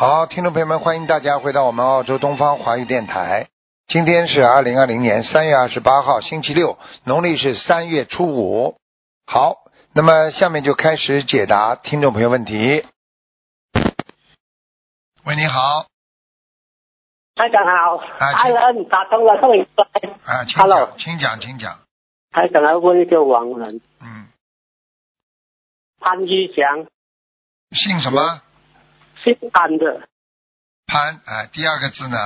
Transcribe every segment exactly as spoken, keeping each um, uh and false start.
好，听众朋友们，欢迎大家回到我们澳洲东方华语电台。今天是二零二零年三月二十八号，星期六，农历是三月初五。好，那么下面就开始解答听众朋友问题。喂，你好。 台长好， 啊， 爱人打通了，终于啊，请 Hello 讲，请讲，请讲。 台长要问一个亡人， 嗯， 潘玉祥， 姓什么？ 姓潘的， 潘，哎，第二个字呢？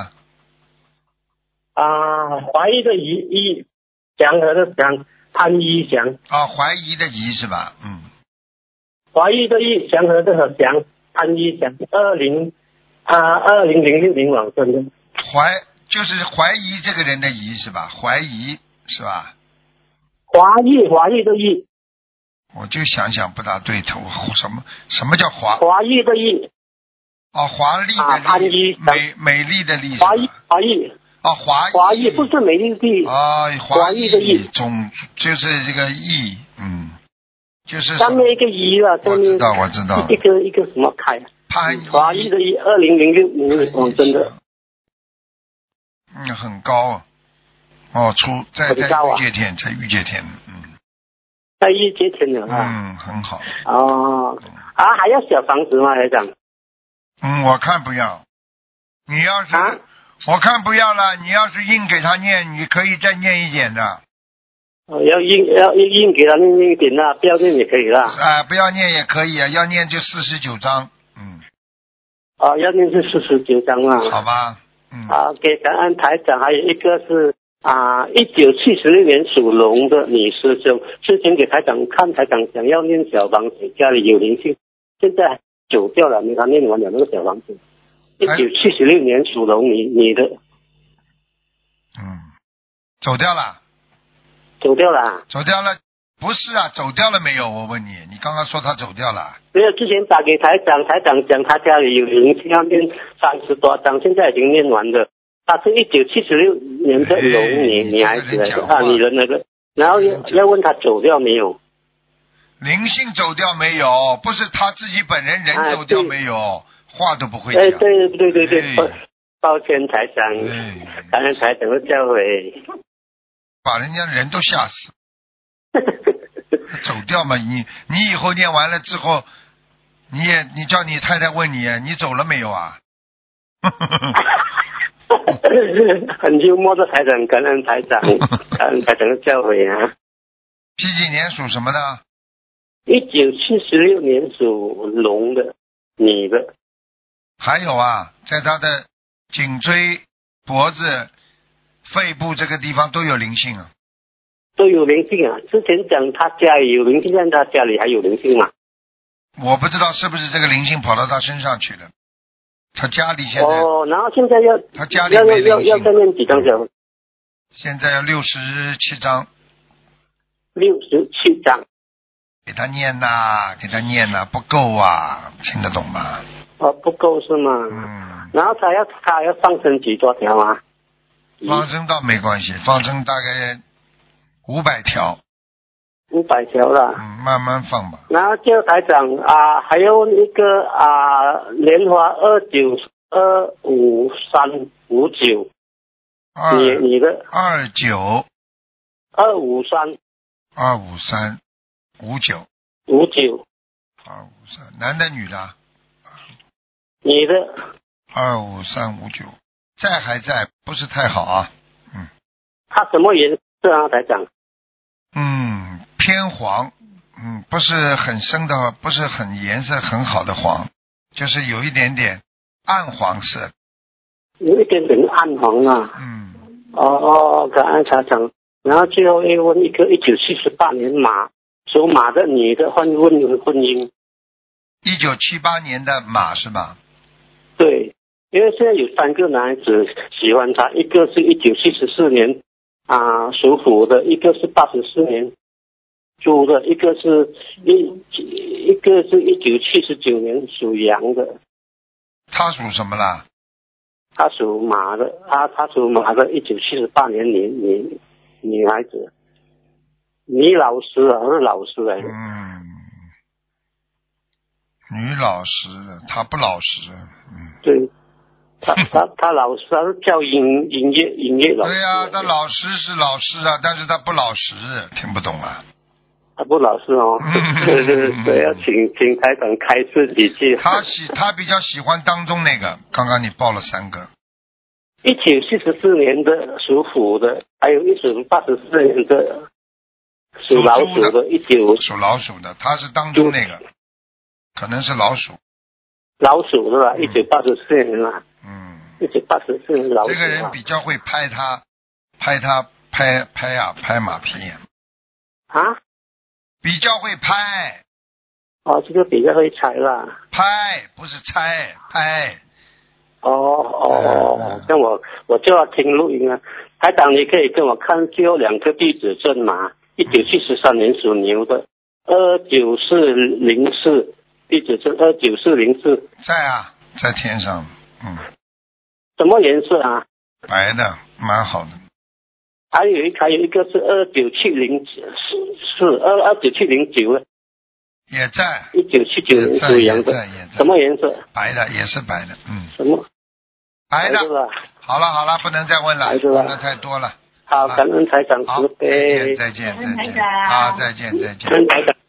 啊，怀疑的疑疑，祥和的祥，潘玉祥， 啊，怀疑的疑是吧？嗯， 怀疑的疑，祥和的和祥，潘玉祥，二零啊二零零六年往生的， 怀就是怀疑这个人的疑是吧？怀疑是吧？ 华裔华裔的裔， 我就想想不大对头，什么什么叫华？ 华裔的裔， 哦，华丽啊潘的丽， 一美美丽的丽是吧华裔华裔， 哦，华裔华裔不是美丽的裔， 哦， 华华裔的裔， 种就是这个裔，嗯，就是上面一个一了， 我知道我知道一个一个什么开？ 潘华裔的裔，二零零六年往生的。 嗯，很高哦，出在在很高啊御界天，在御界天，嗯在一节天了啊。 嗯，很好。 哦，啊，还要小房子吗，台长？ 嗯，我看不要。你要是、 啊我看不要了，你要是硬给他念，你可以再念一点的。 哦，要硬要硬给他念念一点啦，不要念也可以啦。 啊、不要念也可以啊，要念就四十九章，嗯， 哦，要念是四十九章啊。 好吧，嗯。 啊，给感恩台长，还有一个是啊，一九七十六年属龙的女师兄，之前给台长看，台长想要念小房子，家里有灵性，现在走掉了，没他念完了那个小房子。一九七十六年属龙女女的， 嗯，走掉了， 走掉了啊。 走掉了，不是啊，走掉了没有？我问你，你刚刚说他走掉了。 没有，之前打给台长，台长讲他家里有灵性要念三十多张，现在已经念完了。他是一九七十六年的龙女、 哎女孩子来的这个人讲话啊，女人那个，然后要要问他走掉没有？ 灵性走掉没有？不是他自己本人人走掉没有？话都不会哎， 讲。 对对对对，抱哎抱歉台长， 哎感恩台长的教诲。 把人家人都吓死。走掉嘛，你你以后念完了之后，你也你叫你太太问你，你走了没有啊？ 很幽默的台长，感恩台长，感恩台长的教诲啊。 几几年属什么的？ 一九七十六年属龙的女的， 还有啊，在他的颈椎、脖子、肺部这个地方都有灵性啊。 都有灵性啊。之前讲他家里有灵性，但他家里还有灵性嘛？ 我不知道是不是这个灵性跑到他身上去了。他家里现在， 哦，然后现在要他家里要没灵性要要要再念几张小？ 现在要六十七章， 六十七张。 给他念呐、给他念呐、不够啊，听得懂吗？ 哦，不够是吗？ 嗯， 然后他要他要放生几多条啊？ 放生倒没关系，放生大概五百条， 五百条了。 嗯，慢慢放吧。 然后叫台长啊，还有一个啊，莲花二九二五三五九， 二你你的二九二五三二五三五九五九， 二五三，男的女的？ 你的二五三五九，在还在，不是太好啊。嗯它什么颜色啊，台长？ 嗯，偏黄，嗯，不是很深的，不是很颜色很好的黄，就是有一点点暗黄色。 有一点点暗黄啊。 嗯， 哦哦，感恩台长。然后最后一问一个一九七十八年马属马的女的婚婚婚姻。 一九七八年的马是吧？ 对，因为现在有三个男孩子喜欢他，一个是一九七十四年啊属虎的，一个是八十四年猪的，一个是一一个是一九七十九年属羊的。 他属什么啦？ 他属马的，啊，他属马的，一九七十八年女女女孩子，女老师啊，是老师来的。 嗯女老实的，她不老实。嗯。 对。他他他老师，他是教音音乐音乐老师。 对呀、啊，他老师是老师啊，但是他不老实，听不懂啊。 他不老实哦。对对对，要请请台长开示几句。 他喜他比较喜欢当中那个，刚刚你报了三个。 一九七十四年的属虎的，还有一首八十四年的属老鼠的，一九属老鼠的，他是当中那个，可能是老鼠。 老鼠是吧？一九八十四年啊。 嗯。 一九八十四年老鼠、啊。 这个人比较会拍他，拍他拍拍啊拍马屁。 啊？比较会拍。 哦，这个比较会猜啦。 拍不是猜，拍。 哦哦，那、嗯、我我就要听录音啊。台长，你可以跟我看最后两个地址证吗？一九七十三年属牛的，二九四零四地址证二九四零四。 在啊，在天上，嗯。 什么颜色啊？ 白的，蛮好的。 还有一还有一个是二九七零四二二九七零九， 也在。 一九七九年属羊的，什么颜色？ 白的，也是白的，嗯。 什么？ 白的。好了好了，不能再问了，问的太多了。 好，感恩台长慈悲。再见再见再见。好，再见再见。 台长。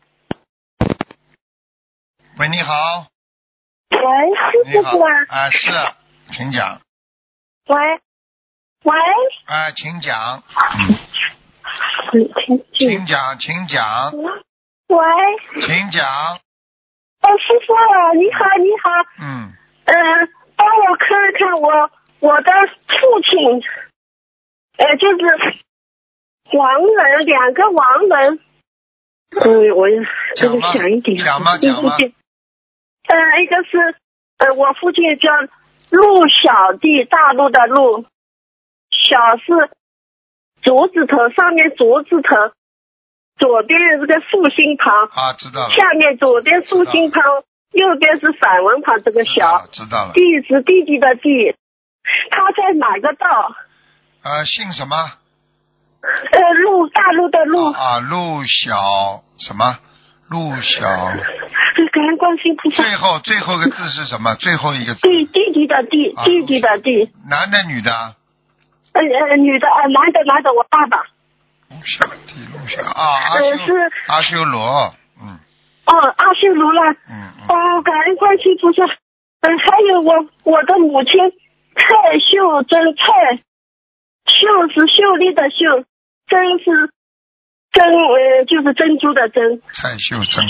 喂，你好。 喂，是师傅啊？ 啊，是，请讲。 喂，喂， 啊，请讲。 嗯， 请讲，请讲。 喂， 请讲。 哦，师傅，你好，你好。 嗯。 嗯、呃，帮我看看我我的父亲，呃，就是亡人，两个亡人。嗯，我这个想一点。 讲嘛讲嘛。 呃，一个是呃，我父亲叫陆小弟，大陆的陆，小是竹字头，上面竹字头，左边是个竖心旁， 啊，知道了。 下面左边竖心旁，右边是反文旁，这个小， 知道了。 弟是弟弟的弟，他在哪个道？ 呃，姓什么？ 呃，陆，大陆的陆。 啊，陆小什么？陆小。 感恩观世音菩萨。 最后最后一个字是什么？最后一个字。 弟弟弟的弟， 啊、 弟弟的弟。 男的女的？ 呃呃，女的，呃，男的男的，我爸爸。 陆小弟，陆小啊，阿修、 呃、是阿修罗，嗯。 哦，阿修罗啦。 嗯嗯。 哦，感恩观世音菩萨。嗯、呃，还有我我的母亲蔡秀珍，蔡秀是秀丽的秀，珍是珍呃就是珍珠的珍。 蔡秀珍。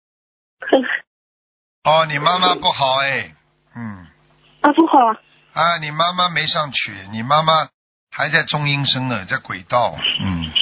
哦，你妈妈不好哎，嗯。 啊，不好。 啊，你妈妈没上去，你妈妈还在中阴身呢，在轨道，嗯。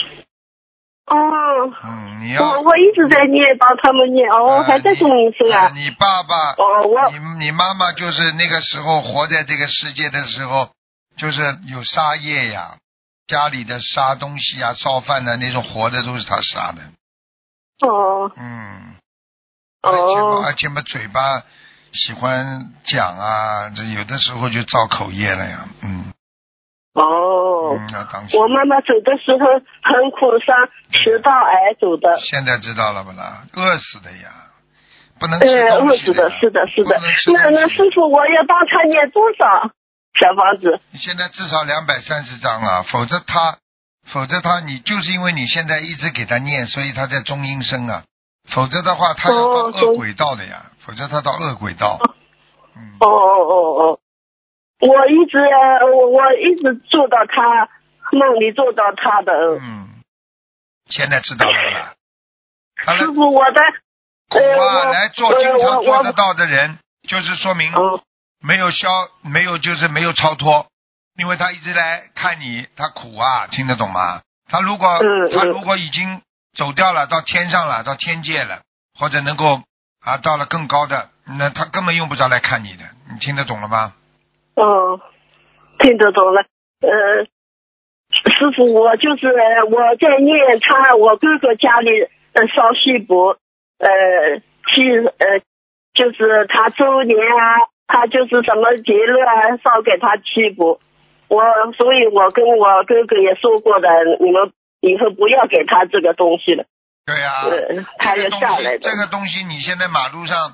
哦。 嗯，你要。 我我一直在念，帮他们念，哦， 啊、 还在中阴身啊。 你爸爸。 哦，我。 你你妈妈就是那个时候活在这个世界的时候，就是有杀业呀，家里的杀东西啊、烧饭的那种活的都是他杀的。 哦。 嗯。 哦。 而且而且嘛，嘴巴喜欢讲啊，这有的时候就造口业了呀，嗯。 哦。 嗯，要当心。 我妈妈走的时候很苦伤，食道癌走的。 现在知道了不啦？饿死的呀，不能吃东西的呀。 呃，饿死的，是的，是的。那那师傅，我要帮他念多少小房子？ 你现在至少两百三十张了，否则他，否则他，你就是因为你现在一直给他念，所以他在中阴身啊。否则的话，他要到恶轨道的呀。哦、否则他到恶轨道。 哦、嗯。哦哦哦哦。我一直我我一直做到他梦里做到他的。 嗯。现在知道了吧？ 师傅，我的。 苦啊，来做经常做得到的人，就是说明没有消，没有就是没有超脱，因为他一直来看你，他苦啊，听得懂吗？他如果他如果已经走掉了，到天上了，到天界了，或者能够啊到了更高的，那他根本用不着来看你的，你听得懂了吗？ 哦，听得懂了。呃，师傅，我就是我在念他，我哥哥家里呃烧锡箔，呃去呃就是他周年啊，他就是什么节日啊，烧给他锡箔。我所以，我跟我哥哥也说过的，你们以后不要给他这个东西了。 对呀、啊， 呃，他要下来的。 这个东西，你现在马路上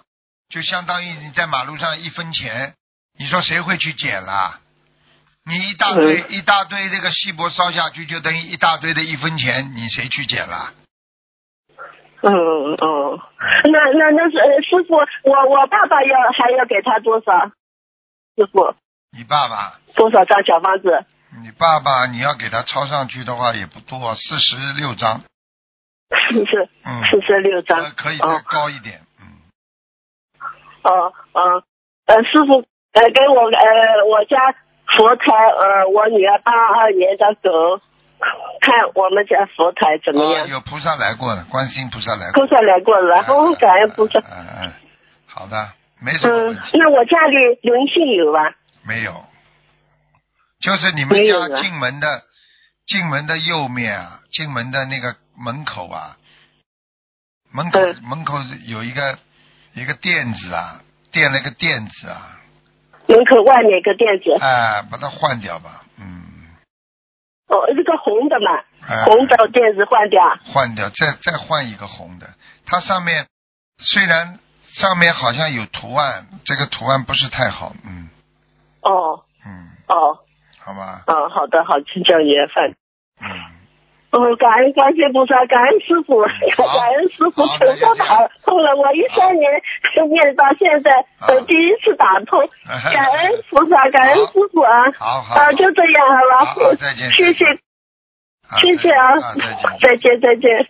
就相当于你在马路上一分钱，你说谁会去捡啦？你一大堆、 嗯、 一大堆这个锡箔烧下去，就等于一大堆的一分钱，你谁去捡啦？ 嗯哦，那那那是师傅，我我爸爸要还要给他多少？师傅， 你爸爸多少张小房子？ 你爸爸你要给他抄上去的话也不多，四十六张。 四十， 嗯， 四十六张， 呃可以再高一点。嗯。 哦哦，呃，师傅，呃，给我呃我家佛台，呃，我女儿八二年的狗，看我们家佛台怎么样？ 啊、有菩萨来过的，观世音菩萨来过。 菩萨来过了，然后感恩菩萨。 嗯嗯、呃呃，好的，没什么问题。 嗯，那我家里灵性有吧？ 没有，就是你们家进门的进门的右面啊，进门的那个门口啊，门口、嗯、门口有一个一个垫子啊，垫了一个垫子啊。 门口外面一个垫子。 哎，把它换掉吧，嗯。 哦，这个红的嘛， 哎、 红的垫子换掉。 换掉，再再换一个红的。它上面虽然上面好像有图案，这个图案不是太好，嗯。 哦。 嗯。 哦。 好吧。 哦，好的，好，请叫年份。 嗯。 哦，感恩观世菩萨，感恩师傅，感恩师傅全都打通了。我一三年念到现在，呃，第一次打通，感恩菩萨，感恩师傅啊！ 好好啊，就这样好吧， 好，再见， 谢谢，谢谢啊，再见，再见。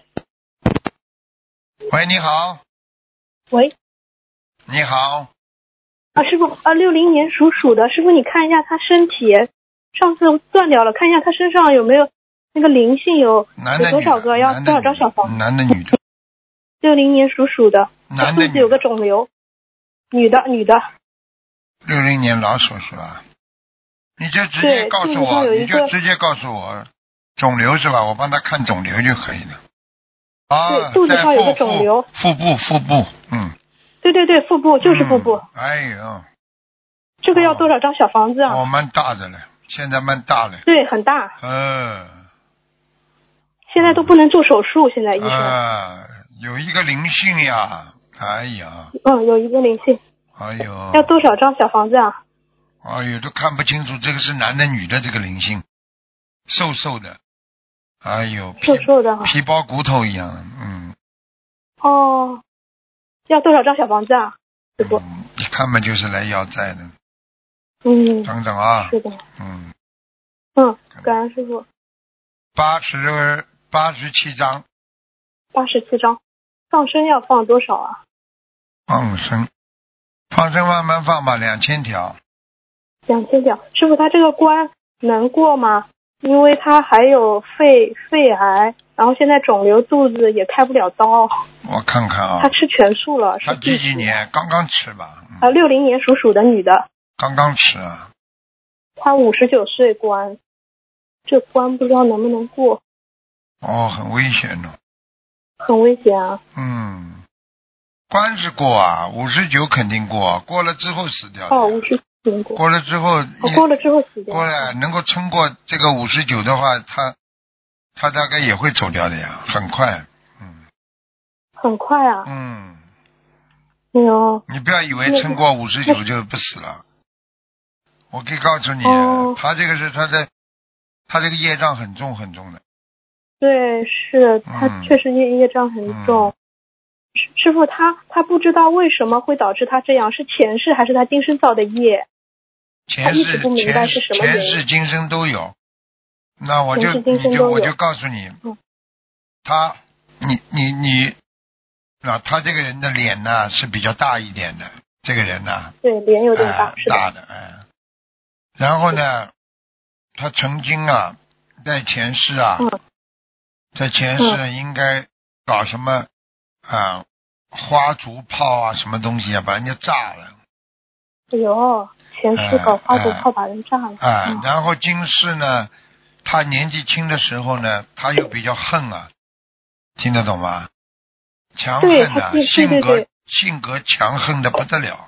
喂，你好。 喂。 你好。 啊，师傅啊，六零年属鼠的师傅，你看一下他身体，上次断掉了，看一下他身上有没有。那个灵性有有多少个？要多少张小房？ 男的女的？ 六零年属鼠的， 男的肚子有个肿瘤，女的女的。 六零年老鼠是吧？你就直接告诉我，你就直接告诉我肿瘤是吧？我帮他看肿瘤就可以了。啊， 对，肚子上有个肿瘤。 腹部，腹部，嗯。 对对对，腹部就是腹部。 嗯、哎呦。 这个要多少张小房子啊？ 哦，蛮大的了，现在蛮大了。 对，很大。 嗯。 现在都不能做手术，现在医生。 啊，有一个灵性呀，哎呀。 嗯，有一个灵性。 哎呦。 要多少张小房子啊？ 哎呦，都看不清楚这个是男的女的，这个灵性，瘦瘦的，哎呦， 瘦瘦的， 皮包骨头一样的，嗯。 哦，要多少张小房子啊？师傅。 嗯，一看嘛就是来要债的。 嗯。 等等啊。 是的。 嗯。 嗯，感恩师傅。 八十。八十七张， 八十七张，放生要放多少啊？ 放生，放生慢慢放吧，两千条。 两千条，师傅，他这个关能过吗？因为他还有肺肺癌，然后现在肿瘤，肚子也开不了刀。 我看看啊。 他吃全素了， 他几几年？刚刚吃吧。 嗯、啊，六零年属鼠的女的。 刚刚吃啊。 他五十九岁关，这关不知道能不能过。 哦，很危险的。 很危险啊。 嗯，关是过啊，五十九肯定过，过了之后死掉。 哦，五十九过。 过了之后、哦， 过了之后死掉。 过了能够撑过这个五十九的话，他他大概也会走掉的呀，很快。嗯。 很快啊。 嗯。 哎呦。 你不要以为撑过五十九就不死了。我可以告诉你， 哦、 他这个是他的，他这个业障很重很重的。 对，是他确实业、嗯、业障很重。嗯、师傅，他他不知道为什么会导致他这样，是前世还是他今生造的业？ 前世、 不明白是什么原因。 前世今生都有。那我就你就我就告诉你， 嗯、 他你你你，啊，他这个人的脸呢是比较大一点的，这个人呢。 对，脸有点大， 呃、大的，哎。然后呢，他曾经啊，在前世啊。 嗯在前世应该搞什么啊花竹炮啊什么东西啊，把人家炸了。 哎呦，前世搞花竹炮把人炸了。 啊、呃呃，然后今世呢，他年纪轻的时候呢，他又比较恨啊，听得懂吗？强恨啊，性格性格强横的不得了。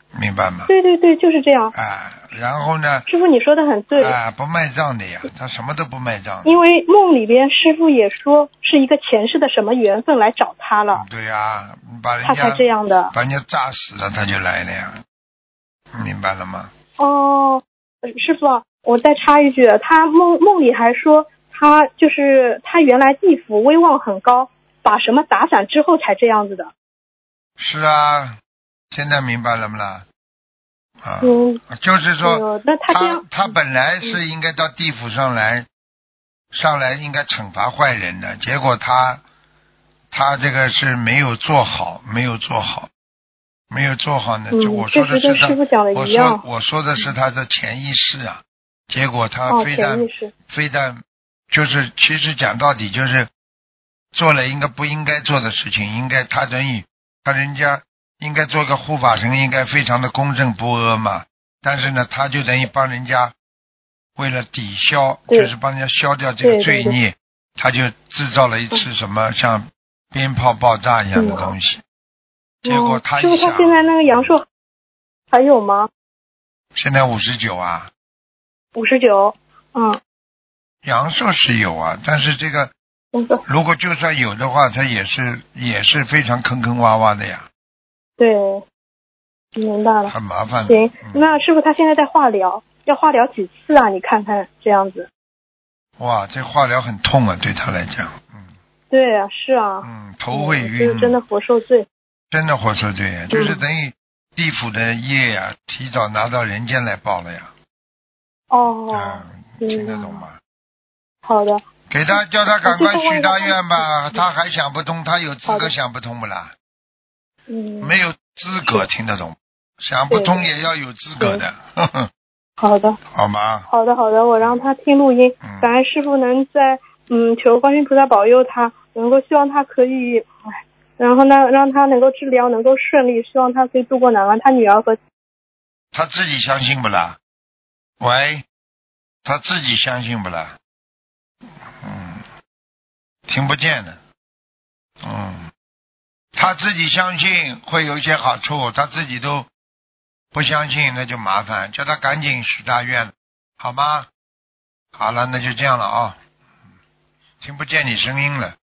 明白吗？ 对对对，就是这样。 啊，然后呢？ 师傅你说的很对。 啊，不卖账的呀，他什么都不卖账的。 因为梦里边师傅也说是一个前世的什么缘分来找他了。 对呀、啊，把人家他才这样的， 把人家炸死了，他就来了呀，明白了吗？ 哦，师傅，我再插一句，他梦梦里还说他就是他原来地府威望很高，把什么打散之后才这样子的。 是啊，现在明白了吗啦？啊， 嗯， 就是说， 呃、那他这样他他本来是应该到地府上来，嗯、上来应该惩罚坏人的，结果他他这个是没有做好，没有做好，没有做好呢。 嗯， 就我说的是他， 我说我说的是他的潜意识啊，结果他非但、 哦、 非但就是其实讲到底就是做了应该不应该做的事情，应该他等于他人家。应该做个护法神，应该非常的公正不阿嘛。但是呢，他就等于帮人家为了抵消，就是帮人家消掉这个罪孽，他就制造了一次什么像鞭炮爆炸一样的东西。嗯、结果他一想， 师傅他现在那个阳寿还有吗？ 现在五十九啊。 五十九，嗯。 阳寿是有啊，但是这个如果就算有的话，他也是也是非常坑坑洼洼的呀。 对，明白了。 很麻烦。 行，嗯、那师傅他现在在化疗，要化疗几次啊？你看看这样子。 哇，这化疗很痛啊，对他来讲。嗯。 对啊，是啊。 嗯，头会晕。 就是真的活受罪。 真的活受罪，嗯、就是等于地府的业呀、啊，提早拿到人间来报了呀。 哦。 嗯，听得懂吗？ 好的。 给他叫他赶快许大愿吧，他还想不通，他有资格想不通不啦？ 嗯， 没有资格听得懂，想不通也要有资格的。呵呵好的， 好吗？ 好的，好的，我让他听录音， 嗯、 感恩师父能在嗯求观世音菩萨保佑他，能够希望他可以，哎，然后呢让他能够治疗能够顺利，希望他可以渡过难关。他女儿和他自己相信不啦？喂，他自己相信不啦？嗯，听不见的，嗯。他自己相信会有一些好处，他自己都不相信，那就麻烦，叫他赶紧许大愿，好吗？好了，那就这样了啊。听不见你声音了。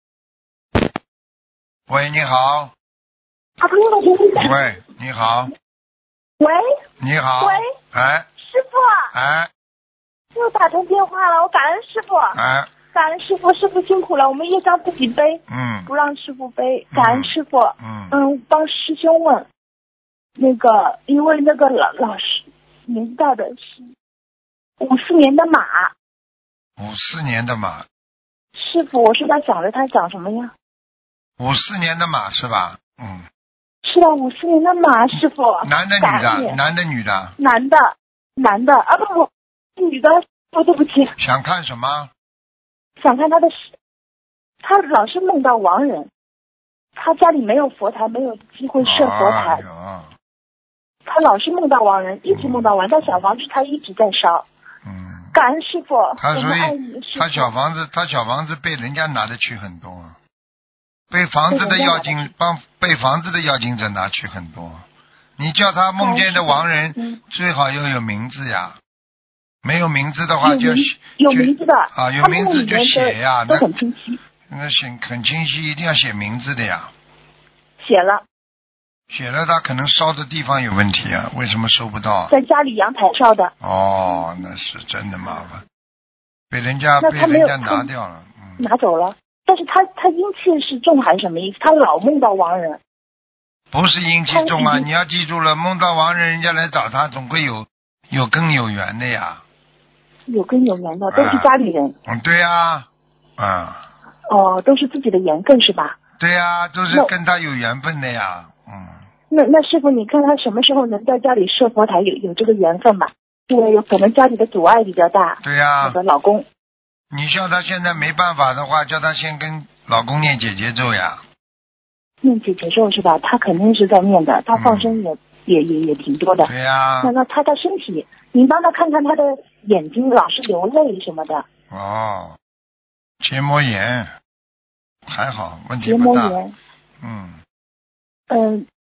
喂，你好。 啊，朋友， 喂，你好。 喂。 你好。 喂。 哎。 师傅。 哎。 又打通电话了，我感恩师傅。 哎。 感恩师傅，师傅辛苦了，我们业障自己背， 嗯， 不让师傅背。感恩师傅， 嗯嗯，帮师兄问，那个因为那个老老师年代的是五四年的马， 五四年的马， 师傅，我是在想着他讲什么呀？ 五四年的马是吧？嗯， 是的，五四年的马，师傅。 男的女的？男的女的？ 男的，男的啊不不，女的，哦对不起。 想看什么？ 想看他的，他老是梦到亡人，他家里没有佛台，没有机会设佛台， 哦、 他老是梦到亡人，一直梦到亡，但小房子他一直在烧。 嗯， 感恩师傅， 他所以他小房子，他小房子被人家拿得去很多，被房子的要金帮被房子的要金者拿去很多。你叫他梦见的亡人、嗯、最好要有名字呀。没有名字的话就有名字的啊，有名字就写呀， 都很清晰。 那写很清晰，一定要写名字的呀。 写了。 写了，他可能烧的地方有问题啊，为什么收不到？ 在家里阳台烧的。 哦，那是真的麻烦，被人家被人家拿掉了，嗯， 拿走了。但是他他阴气是重还是什么意思？他老梦到亡人。 不是阴气重啊，你要记住了，梦到亡人，人家来找他，总归有有根有缘的呀。 有根有缘的，都是家里人。 嗯，对呀，啊。 哦，都是自己的缘分是吧？ 对呀，都是跟他有缘分的呀。嗯。 那那师傅，你看他什么时候能在家里设佛台，有有这个缘分吧？因为有可能家里的阻碍比较大。 对呀。 我的老公。 你叫他现在没办法的话，叫他先跟老公念姐姐咒呀。 念姐姐咒是吧？他肯定是在念的，他放生也、嗯、也也也挺多的。 对呀。 那那他的身体。您帮他看看他的眼睛老是流泪什么的。 哦，结膜炎还好，问题不大。 结膜炎。 嗯。 嗯，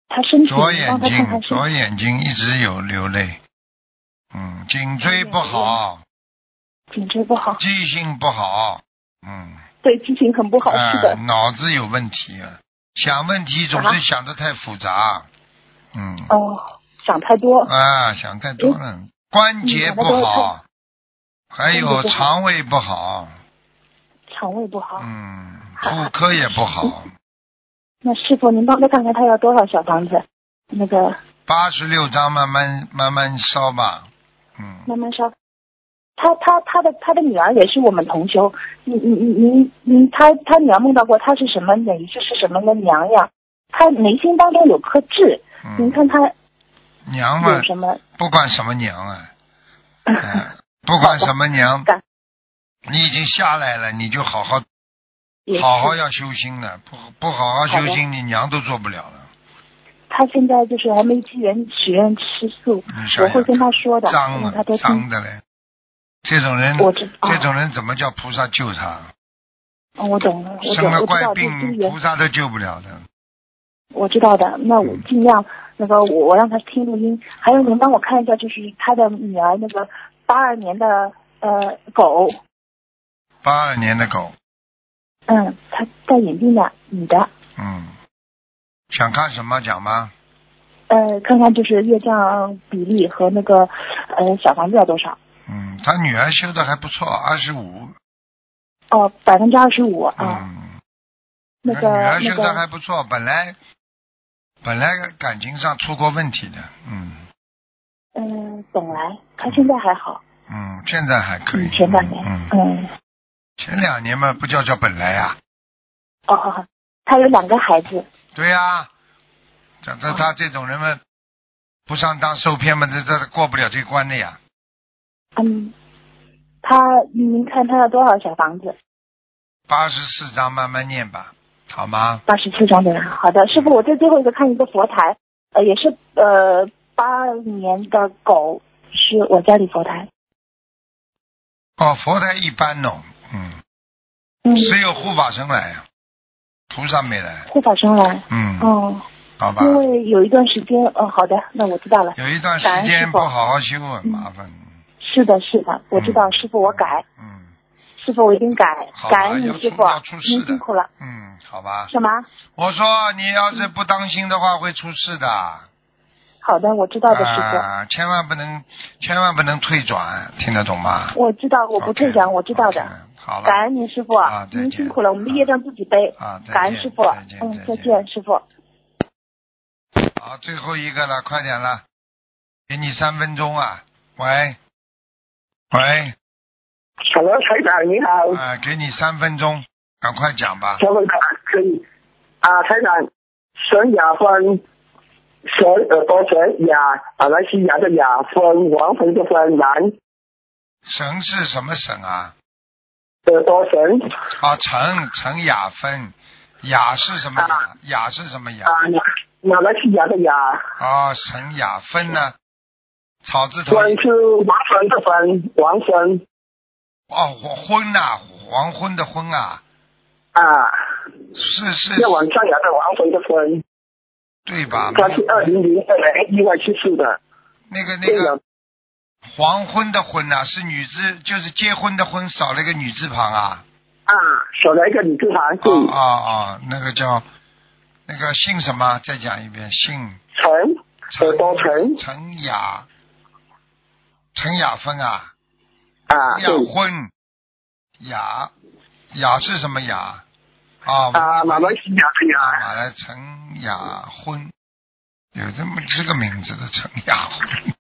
他身体左眼帮他看看睛，左眼睛一直有流泪。嗯，颈椎不好， 颈椎不好， 记性不好。嗯， 对，记性很不好， 啊、 是的。 脑子有问题，想问题总是想得太复杂。嗯。 哦，想太多。 啊，想太多了。关节不好，还有肠胃不好。 肠胃不好。 嗯，妇科也不好。 那师傅，您帮他看看他要多少小房子？那个八十六张，慢慢慢慢烧吧。嗯， 慢慢烧。他他他的他的女儿也是我们同修。你你你你你，他他女儿梦到过他是什么哪一世是什么的娘娘？他眉心当中有颗痣， 嗯、 您看他娘嘛， 有什么？ 不管什么娘啊，嗯、不管什么娘，你已经下来了，你就好好好好要修心了，不不好好修心，你娘都做不了了。 他现在就是还没机缘许愿吃素，我会跟他说的。 脏了， 他都脏的嘞。这种人， 我知这种人怎么叫菩萨救他？ 哦，我懂了，我生了怪病，菩萨都救不了的。 我知道的，那我尽量、嗯、那个我我让他听录音。还有您帮我看一下，就是他的女儿那个八二年的呃狗。 八二年的狗。 嗯，他戴眼镜的，女的。 嗯，想看什么讲吗？ 呃，看看就是业障比例和那个呃小房子要多少。 嗯，他女儿修的还不错，二十五。 哦，百分之二十五啊。 嗯， 那个女儿修的还不错，那个、本来本来感情上出过问题的，嗯。 嗯、呃，本来他现在还好。 嗯，现在还可以。 嗯、前两年。 嗯。 嗯。 前两年嘛，不叫叫本来呀、 啊。哦哦，他有两个孩子。 对呀、啊，这这他这种人们不上当受骗嘛，这这过不了这关的呀。 嗯，他您看他要多少小房子？ 八十四张，慢慢念吧，好吗？ 八十四张的人，好的，师傅，我再最后一个看一个佛台，呃，也是呃八年的狗，是我家里佛台。 哦，佛台一般哦，嗯， 嗯， 只有护法神来呀，菩萨没来。 护法神来， 嗯， 哦， 好吧。 因为有一段时间，哦，好的，那我知道了。 有一段时间不好好修，很麻烦。 嗯是的，是的，我知道，嗯、师傅，我改。 嗯， 师傅，我一定改。感恩你，师傅， 您辛苦了。 嗯，好吧。 什么？ 我说你要是不当心的话，会出事的。 好的，我知道的，师傅。 啊，千万不能，千万不能退转，听得懂吗？ 我知道，我不退转， okay, 我知道的。 Okay, 好了。 感恩您，师傅。 啊， 您辛苦了，我们的业障自己背。 啊， 感恩师傅。嗯，再见，师傅。 好，最后一个了，快点了，给你三分钟啊！喂。喂 ，Hello， 台长你好。 啊，给你三分钟，赶快讲吧。 三分钟可以。啊，台长，沈雅芬，沈耳朵沈雅，马来西亚的雅芬，王芬的芬，南。 沈是什么沈啊？ 耳朵沈。 啊，陈陈雅芬，雅是什么雅？啊、雅是什么雅？ 啊，马来西亚的雅。 啊，沈雅芬呢？草字头。 芬是王芬的芬，王芬。 哦，昏呐、啊，黄昏的昏啊。 啊。 是是。 要往上扬的王芬的芬。 对吧？ 他是二零零二年意外去世的。 那个那个。黄昏的昏啊，是女字，就是结婚的婚，少了一个女字旁啊。 啊，少了一个女字旁。对。 啊啊啊，那个叫那个姓什么？再讲一遍，姓陈。耳朵陈。 陈雅。陈雅芬啊， 啊， 雅婚，雅，雅是什么雅？啊， 啊，马来西亚的雅。 马来陈雅婚，有这么这个名字的陈雅婚。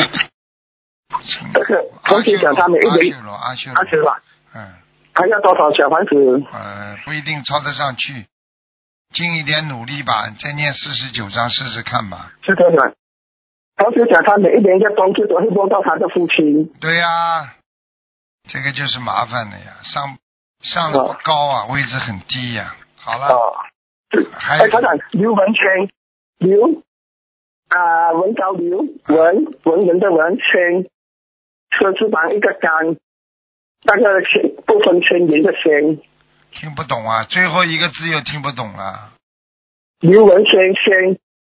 这个同学讲他每一年阿修罗， 阿修罗， 嗯， 还要多少小房子？ 呃，不一定抄得上去，尽一点努力吧，再念四十九章试试看吧。 是的，是。同时讲，他每一年在冬至都会梦到他的父亲。 对呀、啊，这个就是麻烦的呀，上上的不高啊，哦、位置很低呀、啊。好了。 哦。 还有。 哎，团长，刘文谦，刘啊，文高刘文文人的文谦，车字旁一个干，那个谦不分谦人的谦。 听不懂啊，最后一个字又听不懂了。 刘文谦谦。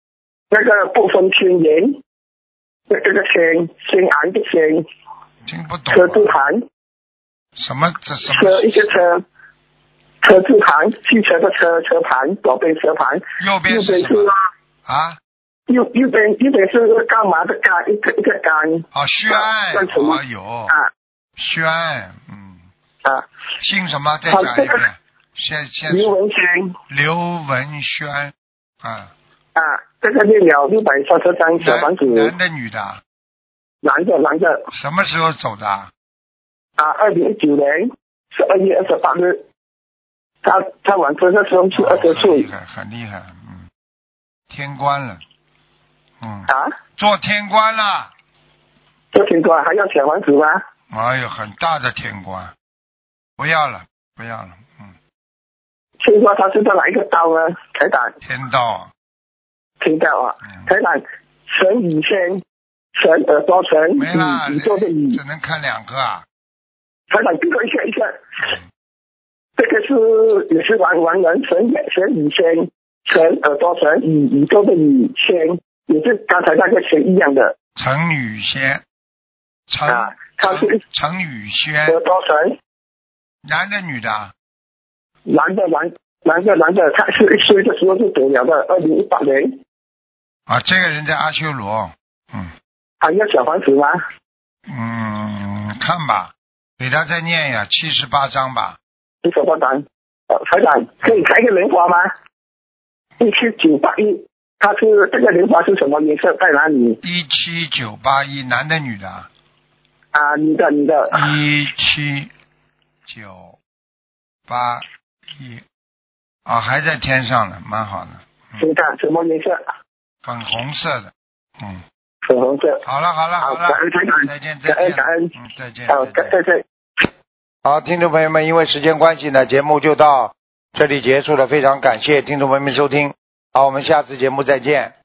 那个不分天颜，那这个天天安的天， 听不懂、啊。 车字旁。 什么这什么？ 车一个车，车字旁，汽车的车车旁，左边车旁， 右边是什么？啊？ 右右边右边是个干嘛的干，一个一个干。 啊，宣啊有啊， 宣，嗯啊， 姓什么？再讲一遍。先先刘文轩。 刘文轩，啊。 啊，这个念了六百三十张小房子。 男的女的？ 男的男的。 什么时候走的？啊， 二零一九年十二月二十八日，他他完生的时候是二十岁。 很厉害，很厉害，嗯，天官了。嗯啊， 做天官了， 做天官还要小房子吗？ 哎呦，很大的天官，不要了，不要了，嗯。 天官他是在哪一个道呢？台长。 天道。 天道啊，嗯、台长，神与仙，神耳朵神， 没了， 宇宙的宇， 只能看两个啊。 台长，这个一下一下，嗯、这个是也是完完人神神与仙，神耳朵神与宇宙的宇仙。也是刚才那个神一样的。 陈宇轩，陈啊，他是陈宇轩。 耳朵神。 男的女的？ 男的男男的男的，他是是的时候是走了的，二零一八年。 啊，这个人在阿修罗，嗯。 还要小房子吗？ 嗯，看吧，给他再念呀，七十八章吧。 七十八章，呃，台长可以开个莲花吗？一七九八一。他是这个莲花是什么颜色？在哪里？ 一七九八一，男的女的？ 啊，女的，女的。 一七九八一，啊，还在天上呢，蛮好的。 天上、嗯、什么颜色？ 粉红色的，嗯。 粉红色。 好了，好了，好了。 感恩台长， 再见，再见， 感恩， 嗯，再见， 好，再见。 好，听众朋友们，因为时间关系呢，节目就到这里结束了，非常感谢听众朋友们收听。好，我们下次节目再见。